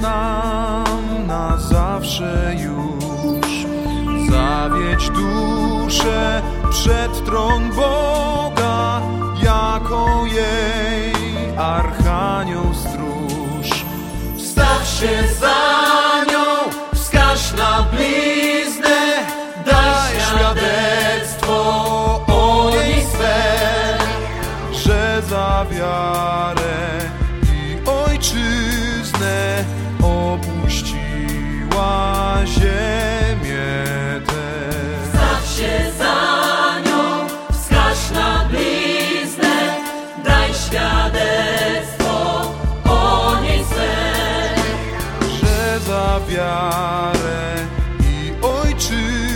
nam na zawsze już. Zawiedź duszę przed tron Boga, jako jej archanioł stróż. Wstaw się za nią, wskaż na bliznę, daj świadectwo o niej swe, że za wiarę i ojczyznę opuściła ziemię tę. Wstaw się za nią, wskaż na bliznę, daj świadectwo o niej swe, że za wiarę i ojczyznę